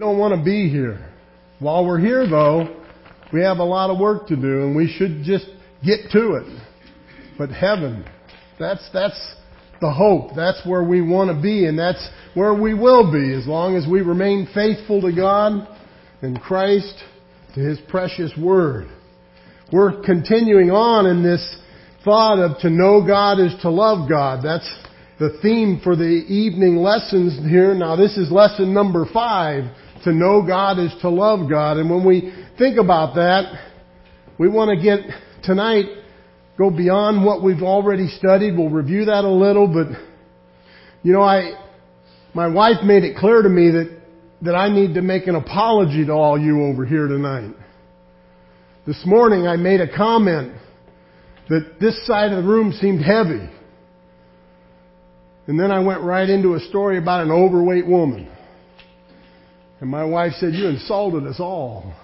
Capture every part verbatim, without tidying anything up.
don't want to be here. While we're here, though, we have a lot of work to do, and we should just get to it. But heaven, that's that's the hope. That's where we want to be, and that's where we will be as long as we remain faithful to God and Christ, to His precious Word. We're continuing on in this thought of to know God is to love God. That's the theme for the evening lessons here. Now, this is lesson number five. To know God is to love God. And when we think about that, we want to get tonight, go beyond what we've already studied. We'll review that a little, but you know, I, my wife made it clear to me that, that I need to make an apology to all you over here tonight. This morning I made a comment that this side of the room seemed heavy. And then I went right into a story about an overweight woman. And my wife said, "You insulted us all."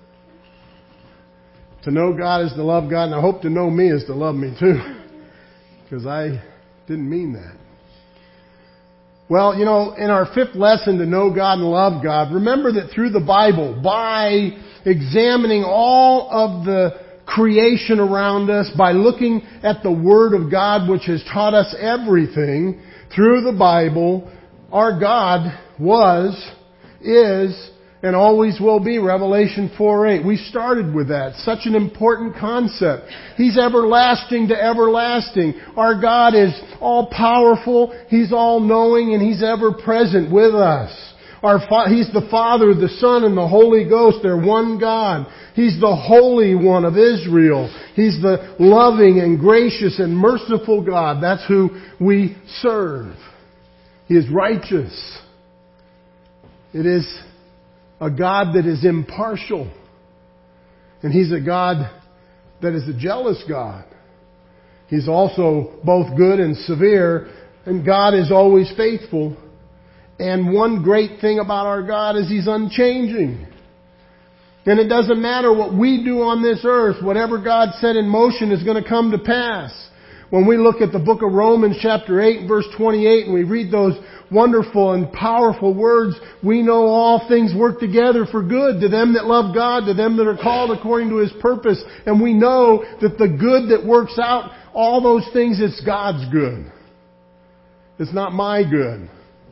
To know God is to love God, and I hope to know me is to love me too. Because I didn't mean that. Well, you know, in our fifth lesson, to know God and love God, remember that through the Bible, by examining all of the creation around us, by looking at the Word of God, which has taught us everything, through the Bible, our God was, is, and always will be. Revelation four eight. We started with that. Such an important concept. He's everlasting to everlasting. Our God is all powerful. He's all knowing, and He's ever present with us. Our Fa- He's the Father, the Son, and the Holy Ghost. They're one God. He's the Holy One of Israel. He's the loving and gracious and merciful God. That's who we serve. He is righteous. It is a God that is impartial. And He's a God that is a jealous God. He's also both good and severe. And God is always faithful. And one great thing about our God is He's unchanging. And it doesn't matter what we do on this earth. Whatever God set in motion is going to come to pass. When we look at the book of Romans chapter eight verse twenty-eight and we read those wonderful and powerful words, we know all things work together for good to them that love God, to them that are called according to His purpose. And we know that the good that works out, all those things, it's God's good. It's not my good.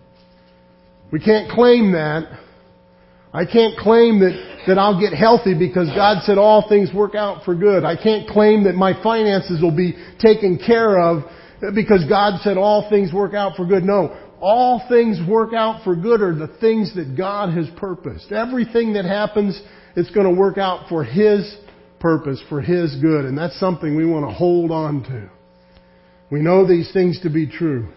We can't claim that. I can't claim that, that I'll get healthy because God said all things work out for good. I can't claim that my finances will be taken care of because God said all things work out for good. No, all things work out for good are the things that God has purposed. Everything that happens, it's going to work out for His purpose, for His good. And that's something we want to hold on to. We know these things to be true.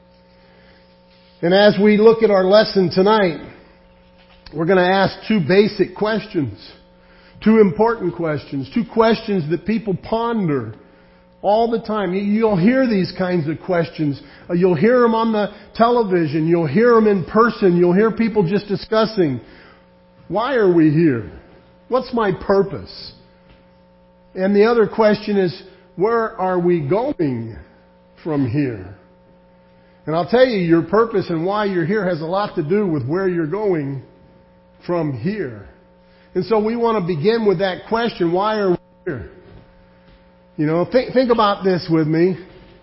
And as we look at our lesson tonight, we're going to ask two basic questions. Two important questions. Two questions that people ponder all the time. You'll hear these kinds of questions. You'll hear them on the television. You'll hear them in person. You'll hear people just discussing, why are we here? What's my purpose? And the other question is, where are we going from here? And I'll tell you, your purpose and why you're here has a lot to do with where you're going from here. And so we want to begin with that question, why are we here? You know, think, think about this with me.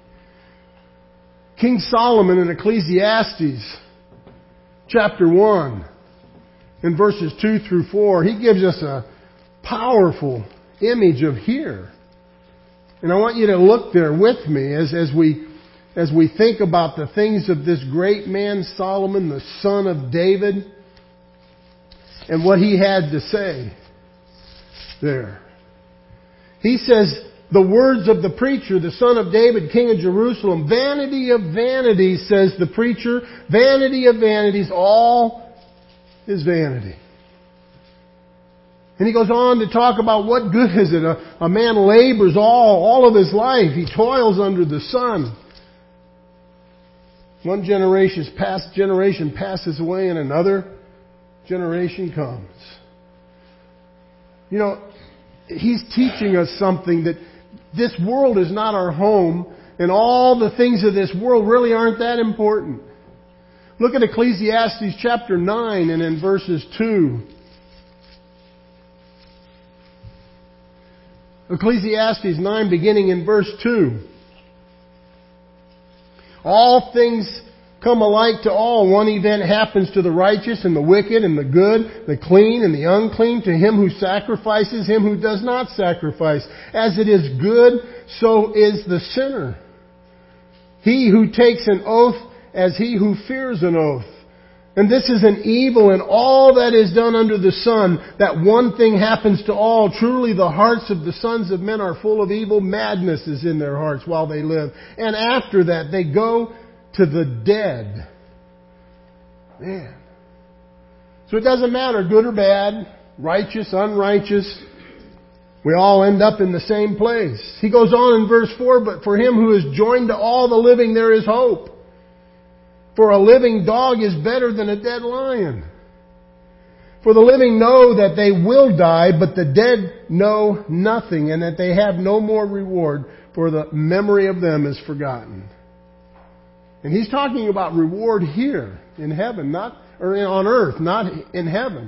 King Solomon in Ecclesiastes chapter one in verses two through four, he gives us a powerful image of here. And I want you to look there with me as, as we as we think about the things of this great man Solomon, the son of David, and what he had to say there. He says, the words of the preacher, the son of David, king of Jerusalem, vanity of vanities, says the preacher, vanity of vanities, all is vanity. And he goes on to talk about what good is it? A, a man labors all, all of his life. He toils under the sun. One generation's past generation passes away and another generation comes. You know, he's teaching us something that this world is not our home and all the things of this world really aren't that important. Look at Ecclesiastes chapter nine and in verses two. Ecclesiastes nine beginning in verse two. All things come alike to all. One event happens to the righteous and the wicked and the good, the clean and the unclean, to him who sacrifices, him who does not sacrifice. As it is good, so is the sinner. He who takes an oath as he who fears an oath. And this is an evil in all that is done under the sun, that one thing happens to all. Truly the hearts of the sons of men are full of evil. Madness is in their hearts while they live. And after that they go to the dead. Man. So it doesn't matter, good or bad, righteous, unrighteous. We all end up in the same place. He goes on in verse four, but for him who is joined to all the living there is hope. For a living dog is better than a dead lion. For the living know that they will die, but the dead know nothing, and that they have no more reward, for the memory of them is forgotten. And he's talking about reward here in heaven, not or on earth, not in heaven.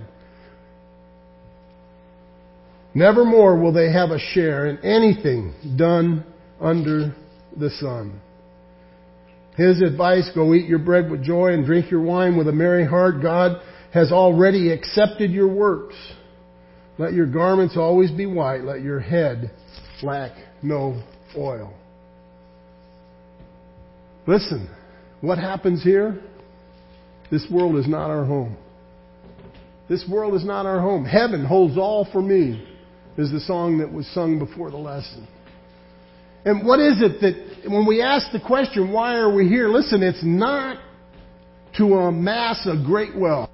Nevermore will they have a share in anything done under the sun. His advice, go eat your bread with joy and drink your wine with a merry heart. God has already accepted your works. Let your garments always be white. Let your head lack no oil. Listen, what happens here? This world is not our home. This world is not our home. Heaven holds all for me, is the song that was sung before the lesson. And what is it that, when we ask the question, why are we here? Listen, it's not to amass a great wealth.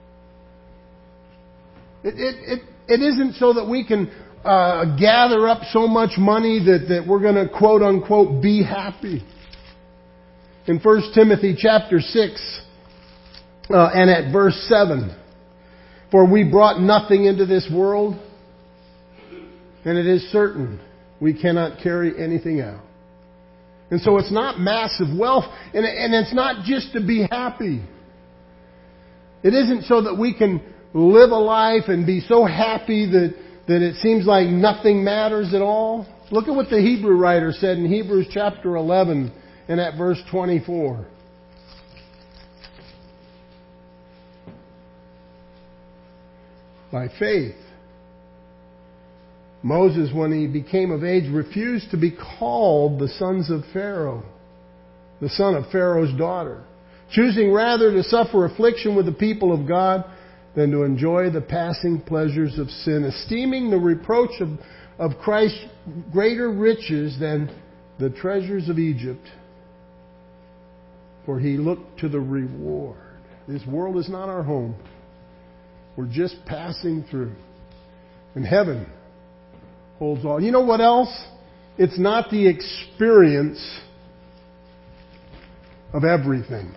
It, it, it, it isn't so that we can uh, gather up so much money that, that we're going to, quote unquote, be happy. In First Timothy chapter six uh, and at verse seven, for we brought nothing into this world, and it is certain we cannot carry anything out. And so it's not massive wealth, and, and it's not just to be happy. It isn't so that we can live a life and be so happy that, that it seems like nothing matters at all. Look at what the Hebrew writer said in Hebrews chapter eleven and at verse twenty-four. By faith, Moses, when he became of age, refused to be called the sons of Pharaoh, the son of Pharaoh's daughter, choosing rather to suffer affliction with the people of God than to enjoy the passing pleasures of sin, esteeming the reproach of, of Christ greater riches than the treasures of Egypt. For he looked to the reward. This world is not our home. We're just passing through. And heaven holds all. You know what else? It's not the experience of everything.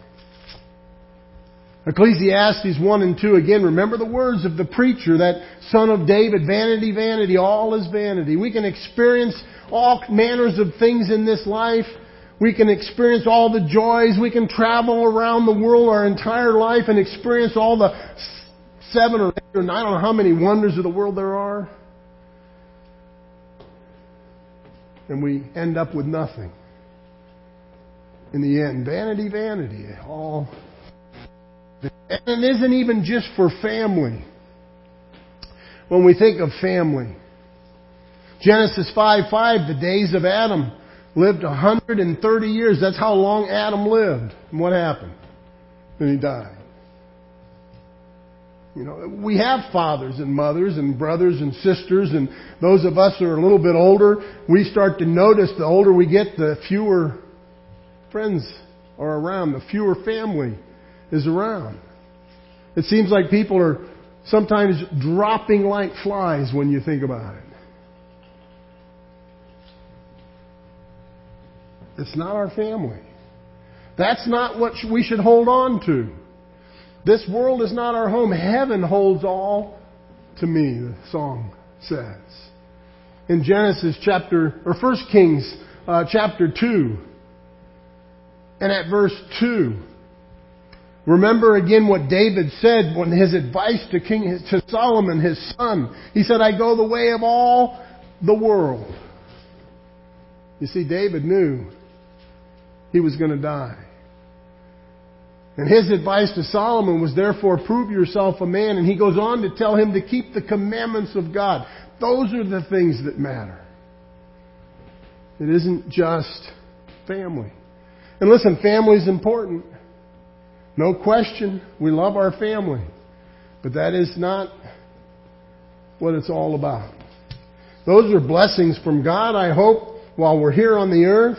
Ecclesiastes one and two, again, remember the words of the preacher, that son of David, vanity, vanity, all is vanity. We can experience all manners of things in this life. We can experience all the joys. We can travel around the world our entire life and experience all the seven or eight or nine, I don't know how many wonders of the world there are. And we end up with nothing. In the end, vanity, vanity. All. And it isn't even just for family. When we think of family, Genesis five five, the days of Adam lived one hundred thirty years. That's how long Adam lived. And what happened? Then he died. You know, we have fathers and mothers and brothers and sisters, and those of us who are a little bit older, we start to notice the older we get, the fewer friends are around, the fewer family is around. It seems like people are sometimes dropping like flies when you think about it. It's not our family. That's not what we should hold on to. This world is not our home. Heaven holds all to me, the song says. In Genesis chapter, or First Kings uh, chapter two, and at verse two, Remember again what David said when his advice to King to Solomon, his son. He said, I go the way of all the world. You see, David knew he was going to die. And his advice to Solomon was, therefore, prove yourself a man. And he goes on to tell him to keep the commandments of God. Those are the things that matter. It isn't just family. And listen, family is important. No question. We love our family. But that is not what it's all about. Those are blessings from God, I hope, while we're here on the earth.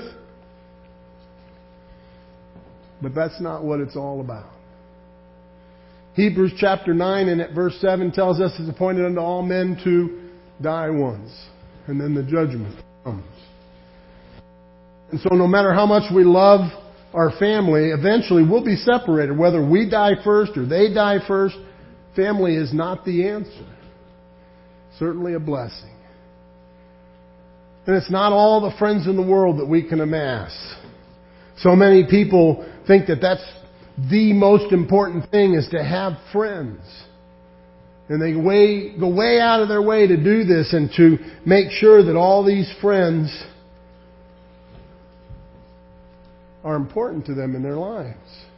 But that's not what it's all about. Hebrews chapter nine and at verse seven tells us it's appointed unto all men to die once. And then the judgment comes. And so no matter how much we love our family, eventually we'll be separated. Whether we die first or they die first, family is not the answer. Certainly a blessing. And it's not all the friends in the world that we can amass. So many people think that that's the most important thing, is to have friends. And they way, go way out of their way to do this and to make sure that all these friends are important to them in their lives.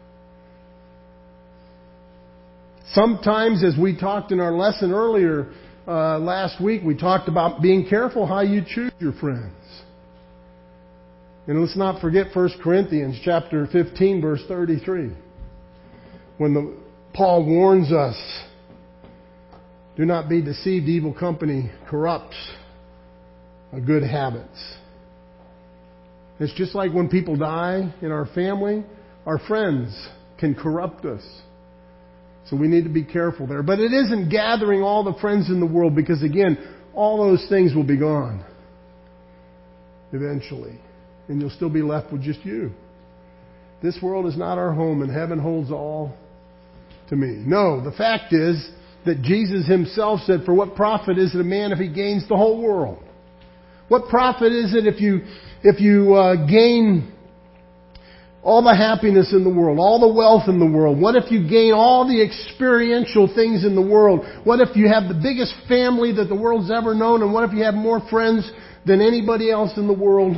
Sometimes, as we talked in our lesson earlier uh, last week, we talked about being careful how you choose your friends. And let's not forget First Corinthians chapter fifteen, verse thirty-three. When the, Paul warns us, do not be deceived, evil company corrupts good habits. It's just like when people die in our family, our friends can corrupt us. So we need to be careful there. But it isn't gathering all the friends in the world, because again, all those things will be gone eventually. And you'll still be left with just you. This world is not our home, and heaven holds all to me. No, the fact is that Jesus himself said, for what profit is it a man if he gains the whole world? What profit is it if you if you uh, gain all the happiness in the world, all the wealth in the world? What if you gain all the experiential things in the world? What if you have the biggest family that the world's ever known? And what if you have more friends than anybody else in the world?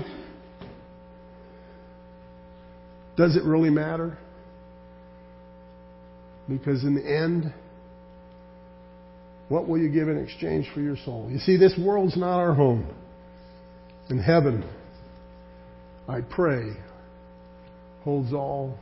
Does it really matter? Because in the end, what will you give in exchange for your soul? You see, this world's not our home. In heaven, I pray, holds all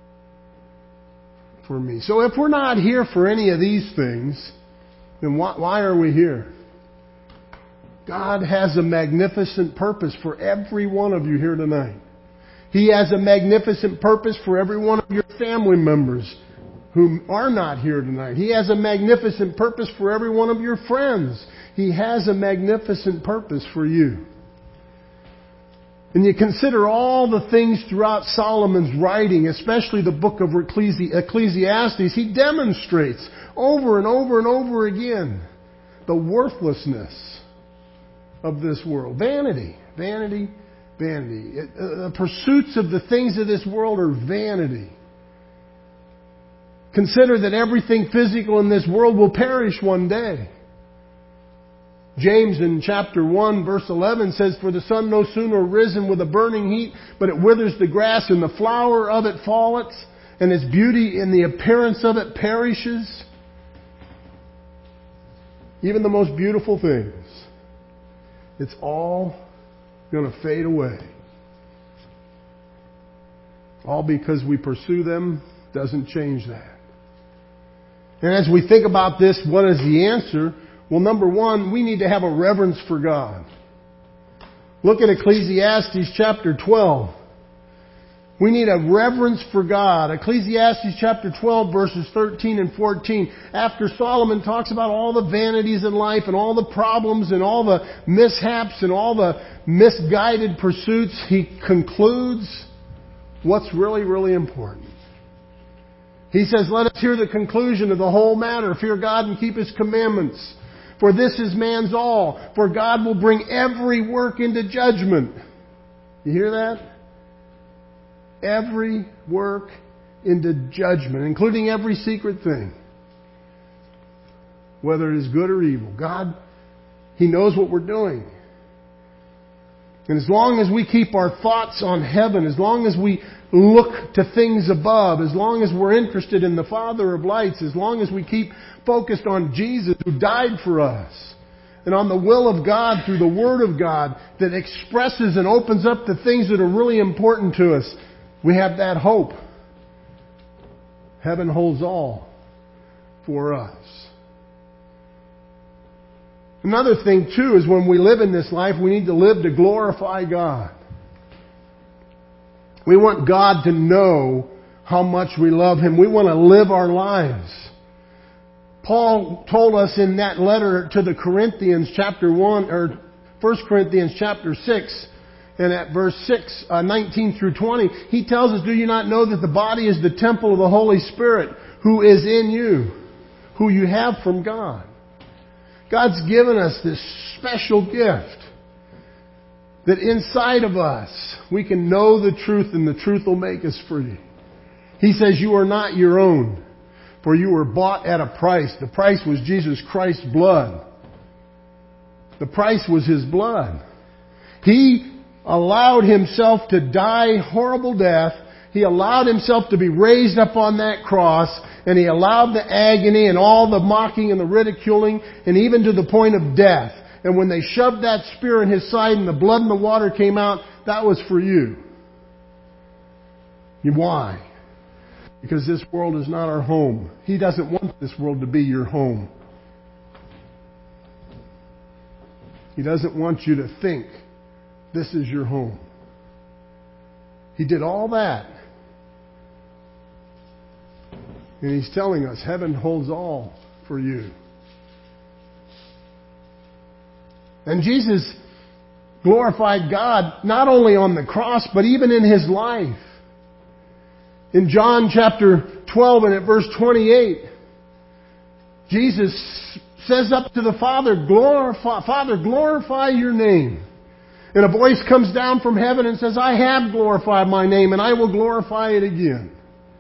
for me. So if we're not here for any of these things, then why, why are we here? God has a magnificent purpose for every one of you here tonight. He has a magnificent purpose for every one of your family members who are not here tonight. He has a magnificent purpose for every one of your friends. He has a magnificent purpose for you. And you consider all the things throughout Solomon's writing, especially the book of Ecclesiastes, he demonstrates over and over and over again the worthlessness of this world. Vanity, vanity, vanity. The pursuits of the things of this world are vanity. Consider that everything physical in this world will perish one day. James in chapter one verse eleven says, for the sun no sooner risen with a burning heat, but it withers the grass, and the flower of it falleth, and its beauty and the appearance of it perishes. Even the most beautiful things, it's all going to fade away. All because we pursue them doesn't change that. And as we think about this, what is the answer? Well, number one, we need to have a reverence for God. Look at Ecclesiastes chapter twelve. We need a reverence for God. Ecclesiastes chapter twelve verses thirteen and fourteen. After Solomon talks about all the vanities in life and all the problems and all the mishaps and all the misguided pursuits, he concludes what's really, really important. He says, let us hear the conclusion of the whole matter. Fear God and keep His commandments. For this is man's all. For God will bring every work into judgment. You hear that? Every work into judgment, including every secret thing, whether it is good or evil. God, He knows what we're doing. And as long as we keep our thoughts on heaven, as long as we look to things above, as long as we're interested in the Father of lights, as long as we keep focused on Jesus who died for us, and on the will of God through the Word of God that expresses and opens up the things that are really important to us, we have that hope. Heaven holds all for us. Another thing too is when we live in this life, we need to live to glorify God. We want God to know how much we love Him. We want to live our lives. Paul told us in that letter to the Corinthians, chapter one, or First Corinthians chapter six, and at verse six, uh, nineteen through twenty, he tells us, "Do you not know that the body is the temple of the Holy Spirit, who is in you, who you have from God?" God's given us this special gift that inside of us we can know the truth, and the truth will make us free. He says, "You are not your own, for you were bought at a price." The price was Jesus Christ's blood. The price was His blood. He allowed Himself to die horrible death. He allowed Himself to be raised up on that cross, and He allowed the agony and all the mocking and the ridiculing, and even to the point of death. And when they shoved that spear in His side and the blood and the water came out, that was for you. Why? Because this world is not our home. He doesn't want this world to be your home. He doesn't want you to think this is your home. He did all that. And He's telling us heaven holds all for you. And Jesus glorified God not only on the cross, but even in His life. In John chapter twelve and at verse twenty-eight, Jesus says up to the Father, glorify, Father, glorify your name. And a voice comes down from heaven and says, I have glorified my name, and I will glorify it again.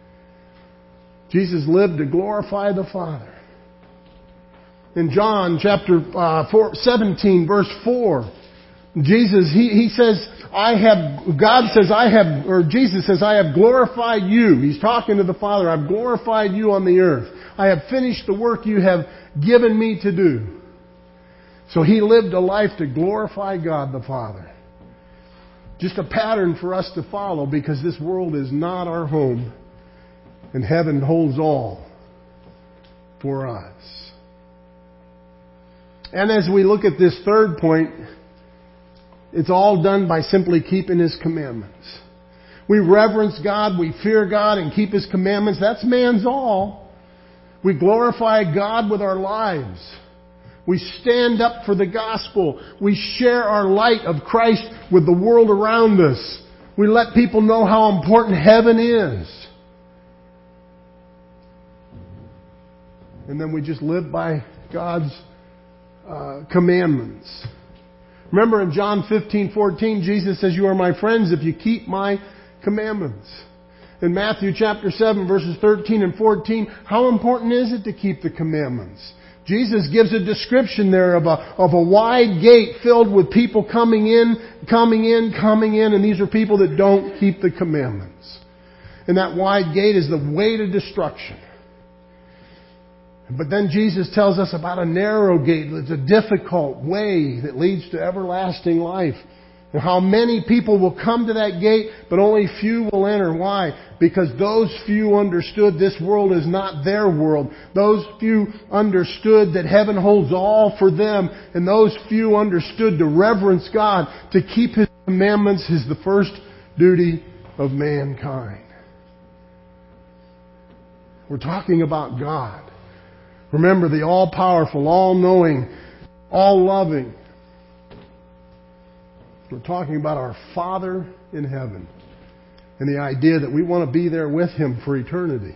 Jesus lived to glorify the Father. In John chapter uh, four, seventeen, verse four, Jesus, he, he says, I have, God says, I have, or Jesus says, I have glorified you. He's talking to the Father. I've glorified you on the earth. I have finished the work you have given me to do. So He lived a life to glorify God the Father. Just a pattern for us to follow, because this world is not our home, and heaven holds all for us. And as we look at this third point, it's all done by simply keeping His commandments. We reverence God, we fear God, and keep His commandments. That's man's all. We glorify God with our lives. We stand up for the gospel. We share our light of Christ with the world around us. We let people know how important heaven is. And then we just live by God's uh, commandments. Remember in John fifteen fourteen, Jesus says, you are my friends if you keep my commandments. In Matthew chapter seven, verses thirteen and fourteen, how important is it to keep the commandments? Jesus gives a description there of a, of a wide gate filled with people coming in, coming in, coming in, and these are people that don't keep the commandments. And that wide gate is the way to destruction. But then Jesus tells us about a narrow gate. It's a difficult way that leads to everlasting life. And how many people will come to that gate, but only few will enter. Why? Because those few understood this world is not their world. Those few understood that heaven holds all for them. And those few understood to reverence God, to keep His commandments is the first duty of mankind. We're talking about God. Remember, the all-powerful, all-knowing, all-loving. We're talking about our Father in heaven and the idea that we want to be there with Him for eternity.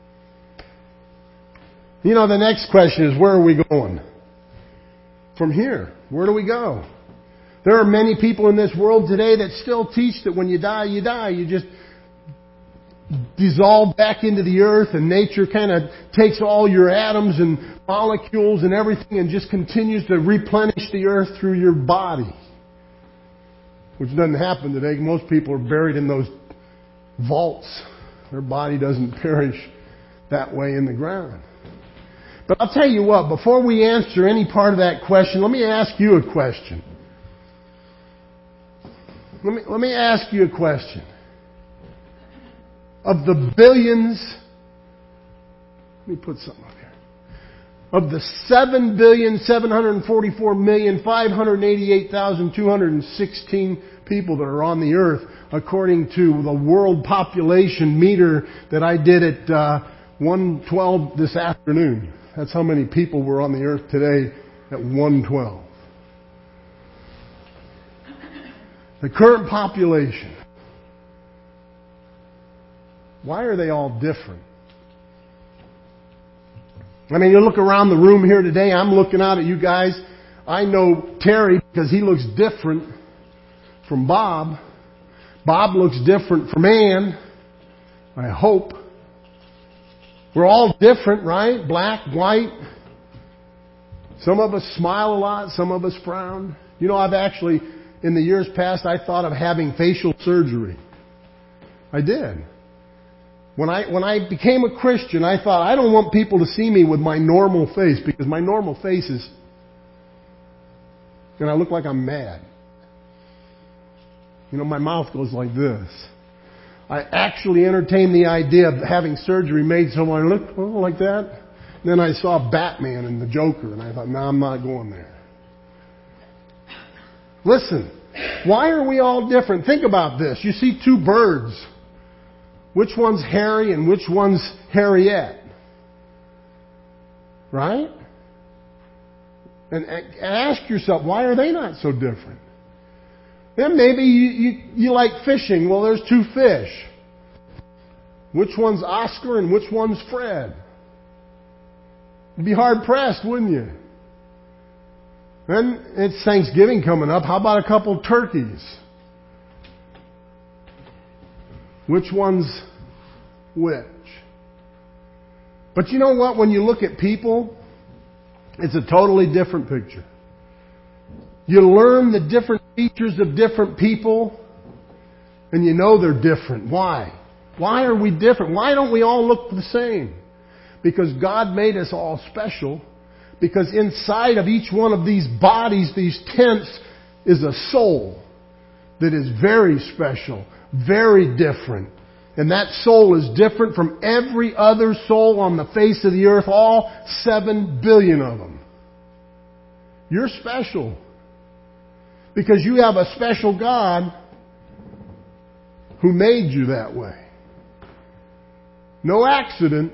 You know, the next question is, where are we going? From here, where do we go? There are many people in this world today that still teach that when you die, you die. You just dissolve back into the earth, and nature kind of takes all your atoms and molecules and everything and just continues to replenish the earth through your body. Which doesn't happen today. Most people are buried in those vaults. Their body doesn't perish that way in the ground. But I'll tell you what, before we answer any part of that question, let me ask you a question. Let me, let me ask you a question. Of the billions, let me put something up here. Of the seven billion, seven hundred forty-four million, five hundred eighty-eight thousand, two hundred sixteen people that are on the earth, according to the world population meter that I did at uh, one twelve this afternoon. That's how many people were on the earth today at one twelve. The current population. Why are they all different? I mean, you look around the room here today, I'm looking out at you guys. I know Terry because he looks different from Bob. Bob looks different from Ann. I hope. We're all different, right? Black, white. Some of us smile a lot. Some of us frown. You know, I've actually, in the years past, I thought of having facial surgery. I did. When I, when I became a Christian, I thought, I don't want people to see me with my normal face, because my normal face is, and I look like I'm mad. You know, my mouth goes like this. I actually entertained the idea of having surgery made so I look oh, like that. And then I saw Batman and the Joker, and I thought, no, I'm not going there. Listen, why are we all different? Think about this. You see two birds. Which one's Harry and which one's Harriet? Right? And, and ask yourself, why are they not so different? Then maybe you, you, you like fishing. Well, there's two fish. Which one's Oscar and which one's Fred? You'd be hard pressed, wouldn't you? Then it's Thanksgiving coming up. How about a couple turkeys? Which one's which? But you know what? When you look at people, it's a totally different picture. You learn the different features of different people, and you know they're different. Why? Why are we different? Why don't we all look the same? Because God made us all special. Because inside of each one of these bodies, these tents, is a soul that is very special, very different. And that soul is different from every other soul on the face of the earth, all seven billion of them. You're special. Because you have a special God who made you that way. No accident.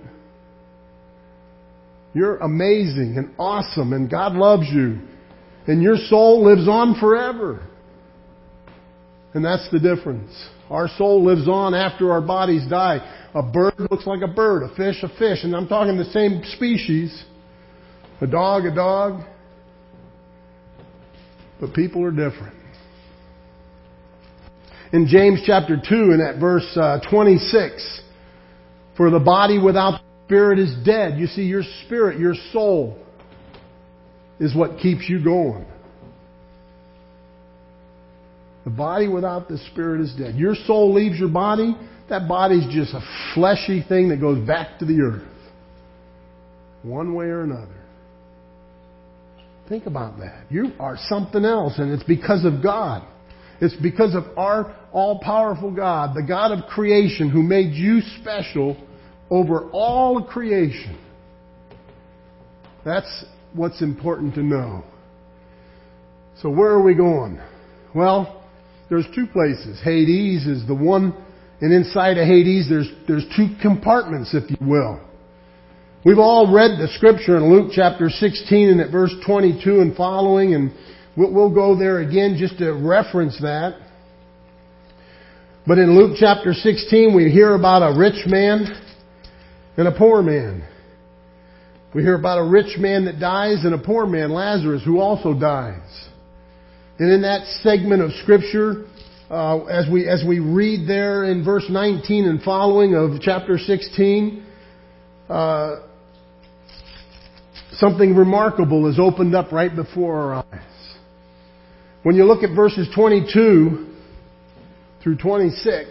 You're amazing and awesome, and God loves you. And your soul lives on forever. And that's the difference. Our soul lives on after our bodies die. A bird looks like a bird, a fish, a fish. And I'm talking the same species. A dog, a dog. But people are different. In James chapter two, in that verse uh, twenty-six, for the body without the spirit is dead. You see, your spirit, your soul, is what keeps you going. The body without the spirit is dead. Your soul leaves your body, that body's just a fleshy thing that goes back to the earth. One way or another. Think about that. You are something else, and it's because of God. It's because of our all-powerful God, the God of creation, who made you special over all of creation. That's what's important to know. So where are we going? Well, there's two places. Hades is the one, and inside of Hades there's there's two compartments, if you will. We've all read the scripture in Luke chapter sixteen and at verse twenty-two and following, and we'll, we'll go there again just to reference that. But in Luke chapter sixteen we hear about a rich man and a poor man. We hear about a rich man that dies and a poor man, Lazarus, who also dies. And in that segment of Scripture, uh, as we as we read there in verse nineteen and following of chapter sixteen, uh, something remarkable is opened up right before our eyes. When you look at verses twenty-two through twenty-six,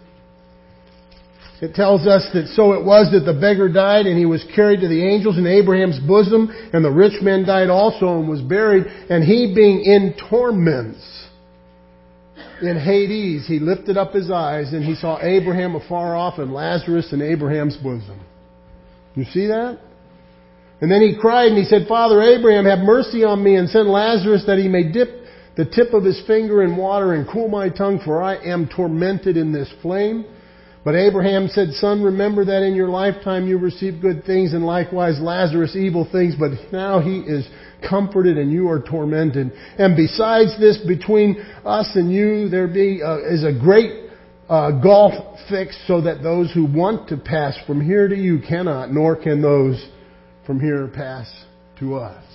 it tells us that so it was that the beggar died and he was carried to the angels in Abraham's bosom, and the rich man died also and was buried, and he being in torments in Hades, he lifted up his eyes and he saw Abraham afar off and Lazarus in Abraham's bosom. You see that? And then he cried and he said, Father Abraham, have mercy on me and send Lazarus that he may dip the tip of his finger in water and cool my tongue, for I am tormented in this flame. But Abraham said, Son, remember that in your lifetime you received good things, and likewise Lazarus evil things, but now he is comforted and you are tormented. And besides this, between us and you there be uh, is a great uh, gulf fixed, so that those who want to pass from here to you cannot, nor can those from here pass to us.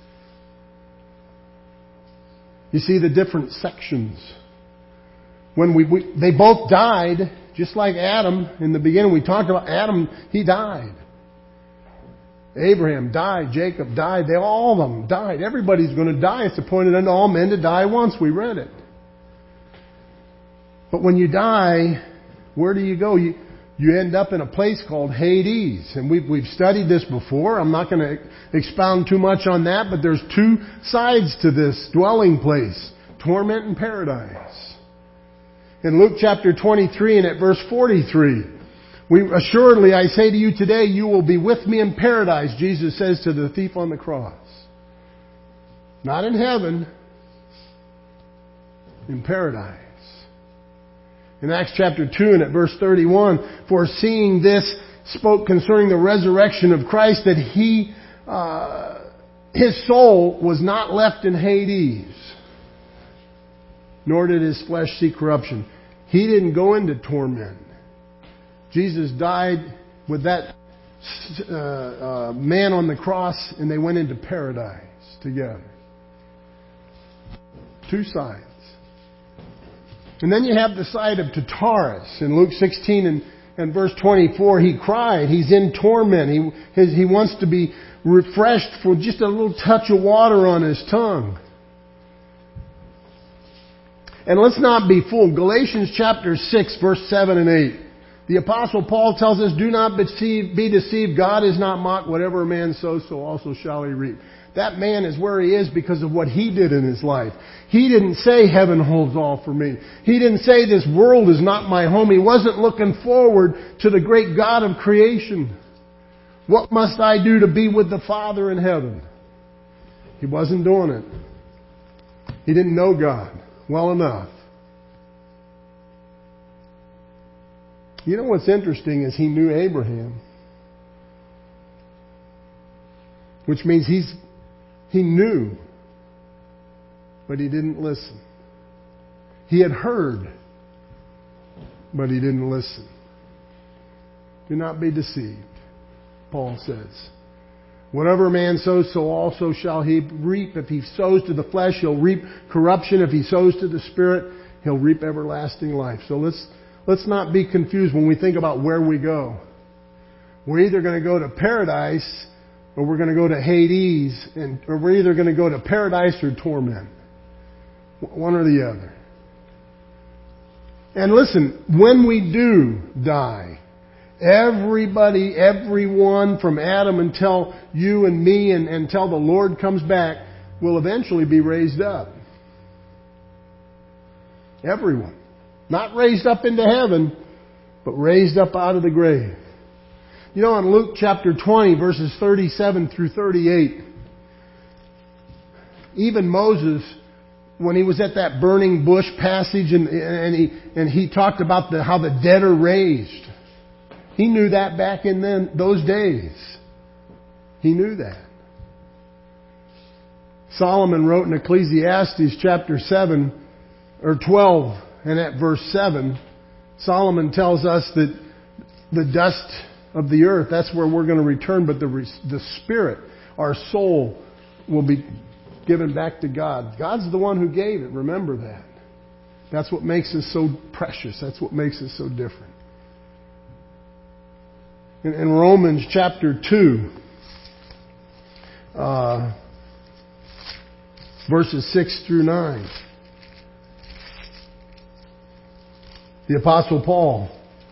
You see the different sections. When we, we they both died. Just like Adam, in the beginning we talked about Adam, he died. Abraham died. Jacob died. They all of them died. Everybody's going to die. It's appointed unto all men to die once. We read it. But when you die, where do you go? You, you end up in a place called Hades. And we've, we've studied this before. I'm not going to expound too much on that, but there's two sides to this dwelling place. Torment and paradise. In Luke chapter twenty-three and at verse forty-three, we assuredly I say to you today, you will be with me in paradise, Jesus says to the thief on the cross. Not in heaven, in paradise. In Acts chapter two and at verse thirty-one, foreseeing this, spoke concerning the resurrection of Christ, that he, uh, his soul was not left in Hades, nor did his flesh see corruption. He didn't go into torment. Jesus died with that uh, uh, man on the cross, and they went into paradise together. Two sides. And then you have the side of Tartarus. In Luke sixteen and, and verse twenty-four, he cried. He's in torment. He, his, he wants to be refreshed for just a little touch of water on his tongue. And let's not be fooled. Galatians chapter six, verse seven and eight. The Apostle Paul tells us, do not be deceived. God is not mocked. Whatever a man sows, so also shall he reap. That man is where he is because of what he did in his life. He didn't say heaven holds all for me. He didn't say this world is not my home. He wasn't looking forward to the great God of creation. What must I do to be with the Father in heaven? He wasn't doing it. He didn't know God well enough. You know what's interesting is he knew Abraham. Which means he's he knew, but he didn't listen. He had heard, but he didn't listen. Do not be deceived, Paul says. Whatever a man sows, so also shall he reap. If he sows to the flesh, he'll reap corruption. If he sows to the Spirit, he'll reap everlasting life. So let's let's not be confused when we think about where we go. We're either going to go to paradise, or we're going to go to Hades, and or we're either going to go to paradise or torment. One or the other. And listen, when we do die, everybody, everyone from Adam until you and me and until the Lord comes back will eventually be raised up. Everyone. Not raised up into heaven, but raised up out of the grave. You know, in Luke chapter twenty, verses thirty-seven through thirty-eight, even Moses, when he was at that burning bush passage and, and, he, and he talked about the, how the dead are raised, he knew that back in then, those days. He knew that. Solomon wrote in Ecclesiastes chapter seven, or twelve, and at verse seven, Solomon tells us that the dust of the earth, that's where we're going to return, but the, the spirit, our soul, will be given back to God. God's the one who gave it, remember that. That's what makes us so precious. That's what makes us so different. In, in Romans chapter two, uh, verses six through nine, the Apostle Paul,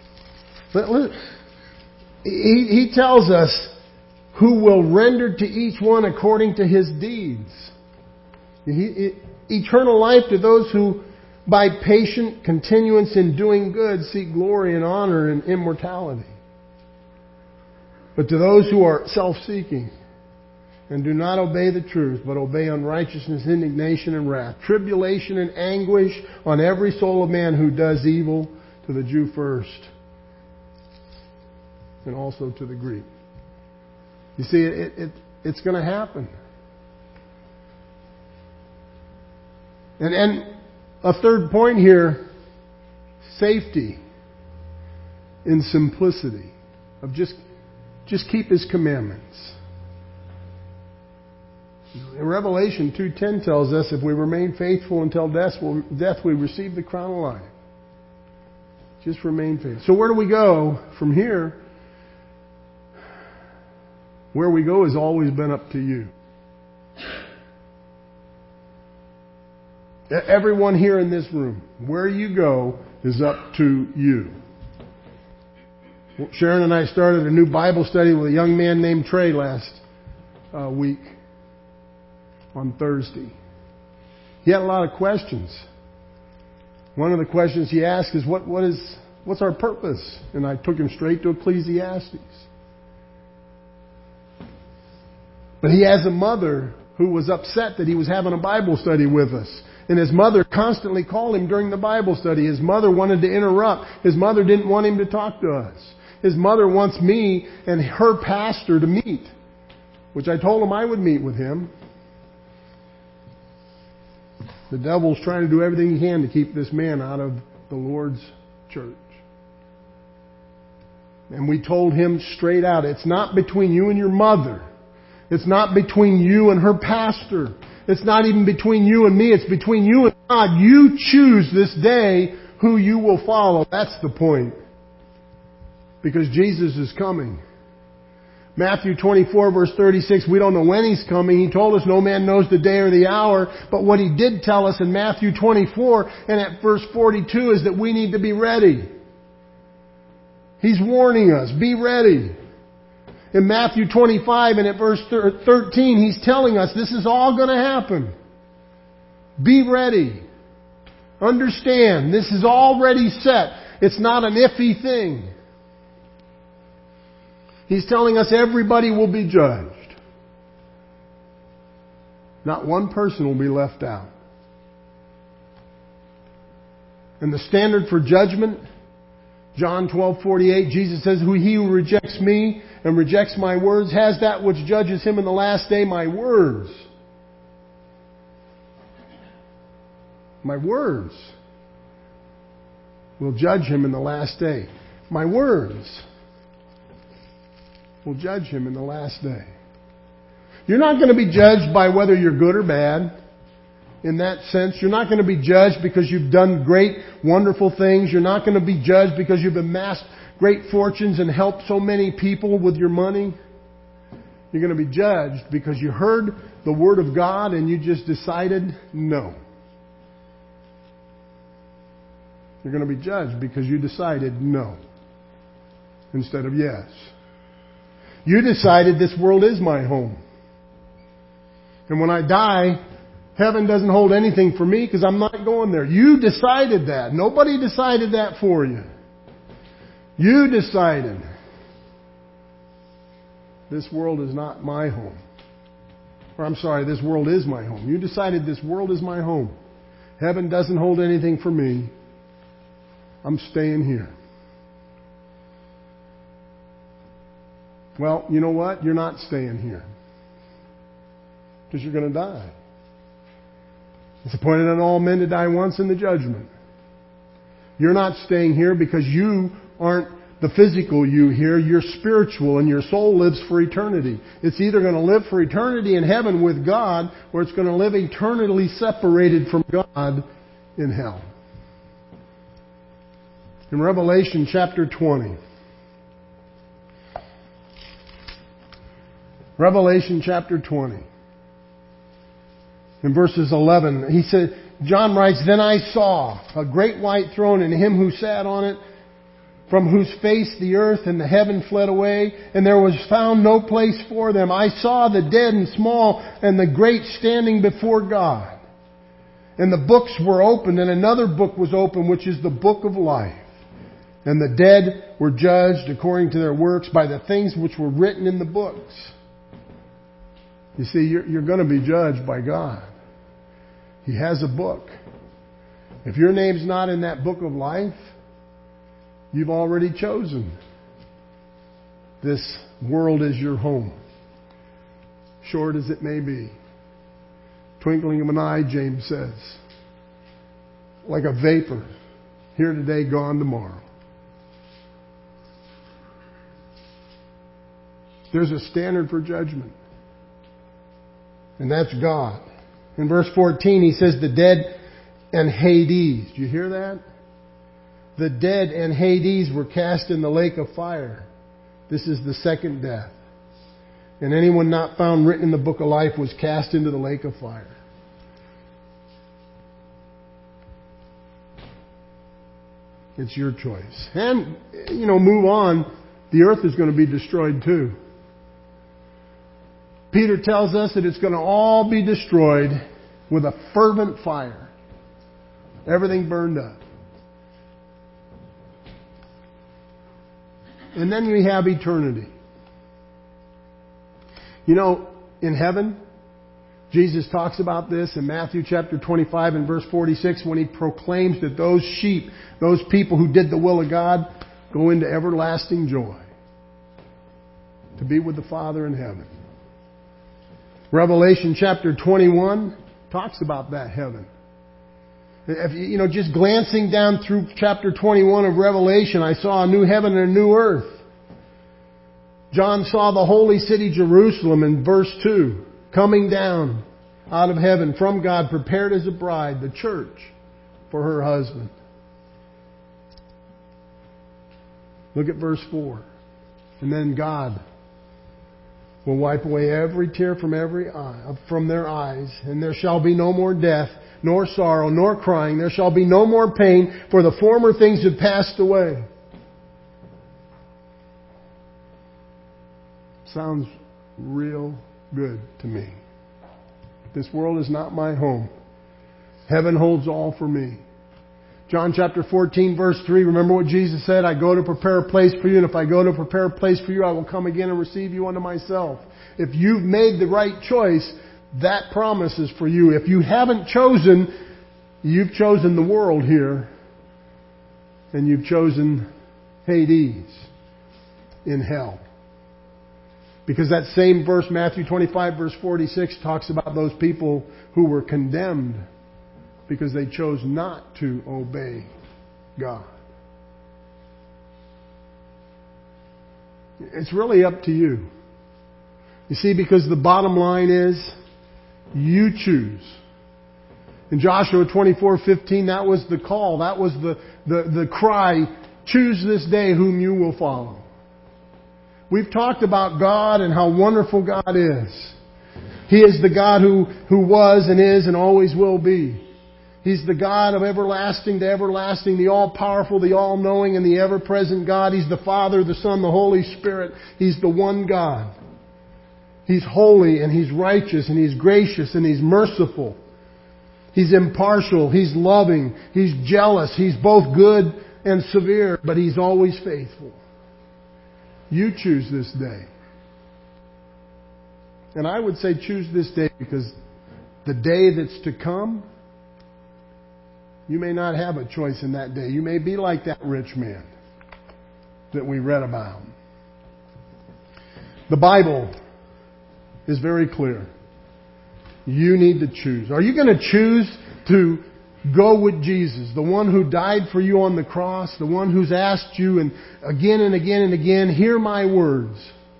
he, he tells us who will render to each one according to his deeds. He, eternal life to those who by patient continuance in doing good seek glory and honor and immortality. But to those who are self-seeking and do not obey the truth, but obey unrighteousness, indignation, and wrath, tribulation and anguish on every soul of man who does evil, to the Jew first, and also to the Greek. You see, it, it, it's going to happen. And, and a third point here, safety in simplicity of just, just keep His commandments. In Revelation two ten tells us if we remain faithful until death, we'll, death we receive the crown of life. Just remain faithful. So where do we go from here? Where we go has always been up to you. Everyone here in this room, where you go is up to you. Sharon and I started a new Bible study with a young man named Trey last uh, week on Thursday. He had a lot of questions. One of the questions he asked is, what, what is, what's our purpose? And I took him straight to Ecclesiastes. But he has a mother who was upset that he was having a Bible study with us. And his mother constantly called him during the Bible study. His mother wanted to interrupt. His mother didn't want him to talk to us. His mother wants me and her pastor to meet, which I told him I would meet with him. The devil's trying to do everything he can to keep this man out of the Lord's church. And we told him straight out, it's not between you and your mother. It's not between you and her pastor. It's not even between you and me. It's between you and God. You choose this day who you will follow. That's the point. Because Jesus is coming. Matthew twenty-four verse thirty-six, we don't know when He's coming. He told us no man knows the day or the hour. But what He did tell us in Matthew twenty-four and at verse forty-two is that we need to be ready. He's warning us, be ready. In Matthew twenty-five and at verse thirteen, He's telling us this is all going to happen. Be ready. Understand, this is already set. It's not an iffy thing. He's telling us everybody will be judged. Not one person will be left out. And the standard for judgment, John twelve forty-eight, Jesus says, he who rejects me and rejects my words has that which judges him in the last day, my words. My words will judge him in the last day. My words will judge him in the last day. You're not going to be judged by whether you're good or bad. In that sense, you're not going to be judged because you've done great, wonderful things. You're not going to be judged because you've amassed great fortunes and helped so many people with your money. You're going to be judged because you heard the Word of God and you just decided no. You're going to be judged because you decided no instead of yes. You decided this world is my home. And when I die, heaven doesn't hold anything for me because I'm not going there. You decided that. Nobody decided that for you. You decided this world is not my home. Or I'm sorry, this world is my home. You decided this world is my home. Heaven doesn't hold anything for me. I'm staying here. Well, you know what? You're not staying here. Because you're going to die. It's appointed on all men to die once in the judgment. You're not staying here because you aren't the physical you here. You're spiritual and your soul lives for eternity. It's either going to live for eternity in heaven with God or it's going to live eternally separated from God in hell. in Revelation chapter twenty. Revelation chapter twenty. In verses eleven, he said, John writes, Then I saw a great white throne and him who sat on it, from whose face the earth and the heaven fled away, and there was found no place for them. I saw the dead and small and the great standing before God. And the books were opened, and another book was opened, which is the book of life. And the dead were judged according to their works by the things which were written in the books. You see, you're, you're going to be judged by God. He has a book. If your name's not in that book of life, you've already chosen this world as your home. Short as it may be. Twinkling of an eye, James says. Like a vapor. Here today, gone tomorrow. There's a standard for judgment. And that's God. In verse fourteen, he says, the dead and Hades. Do you hear that? The dead and Hades were cast in the lake of fire. This is the second death. And anyone not found written in the book of life was cast into the lake of fire. It's your choice. And, you know, move on. The earth is going to be destroyed too. Peter tells us that it's going to all be destroyed with a fervent fire. Everything burned up. And then we have eternity. You know, in heaven, Jesus talks about this in Matthew chapter twenty-five and verse forty-six when He proclaims that those sheep, those people who did the will of God, go into everlasting joy. To be with the Father in heaven. Revelation chapter twenty-one talks about that heaven. If you, you know, just glancing down through chapter twenty-one of Revelation, I saw a new heaven and a new earth. John saw the holy city Jerusalem in verse two, coming down out of heaven from God, prepared as a bride, the church, for her husband. Look at verse four. And then God will wipe away every tear from every eye, from their eyes, and there shall be no more death, nor sorrow, nor crying. There shall be no more pain, for the former things have passed away. Sounds real good to me. This world is not my home. Heaven holds all for me. John chapter fourteen verse three, remember what Jesus said? I go to prepare a place for you, and if I go to prepare a place for you, I will come again and receive you unto myself. If you've made the right choice, that promise is for you. If you haven't chosen, you've chosen the world here, and you've chosen Hades in hell. Because that same verse, Matthew twenty-five verse forty-six, talks about those people who were condemned because they chose not to obey God. It's really up to you. You see, because the bottom line is, you choose. In Joshua twenty-four fifteen, that was the call. That was the, the, the cry, choose this day whom you will follow. We've talked about God and how wonderful God is. He is the God who, who was and is and always will be. He's the God of everlasting to everlasting, the all-powerful, the all-knowing, and the ever-present God. He's the Father, the Son, the Holy Spirit. He's the one God. He's holy and He's righteous and He's gracious and He's merciful. He's impartial. He's loving. He's jealous. He's both good and severe, but He's always faithful. You choose this day. And I would say choose this day because the day that's to come, you may not have a choice in that day. You may be like that rich man that we read about. The Bible is very clear. You need to choose. Are you going to choose to go with Jesus, the one who died for you on the cross, the one who's asked you and again and again and again, hear my words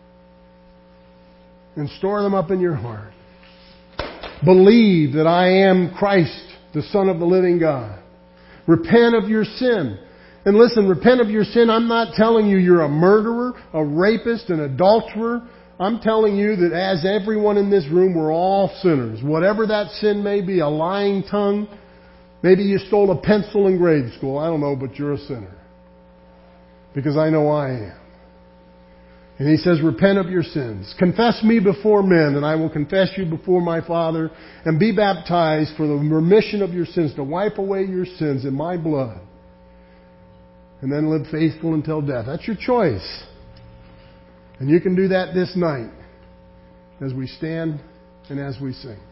and store them up in your heart. Believe that I am Christ, the Son of the living God. Repent of your sin And listen, repent of your sin. I'm not telling you you're a murderer, a rapist, an adulterer. I'm telling you that as everyone in this room, we're all sinners. Whatever that sin may be, a lying tongue, maybe you stole a pencil in grade school. I don't know, but you're a sinner. Because I know I am. And He says, repent of your sins. Confess me before men, and I will confess you before my Father. And be baptized for the remission of your sins, to wipe away your sins in my blood. And then live faithful until death. That's your choice. And you can do that this night as we stand and as we sing.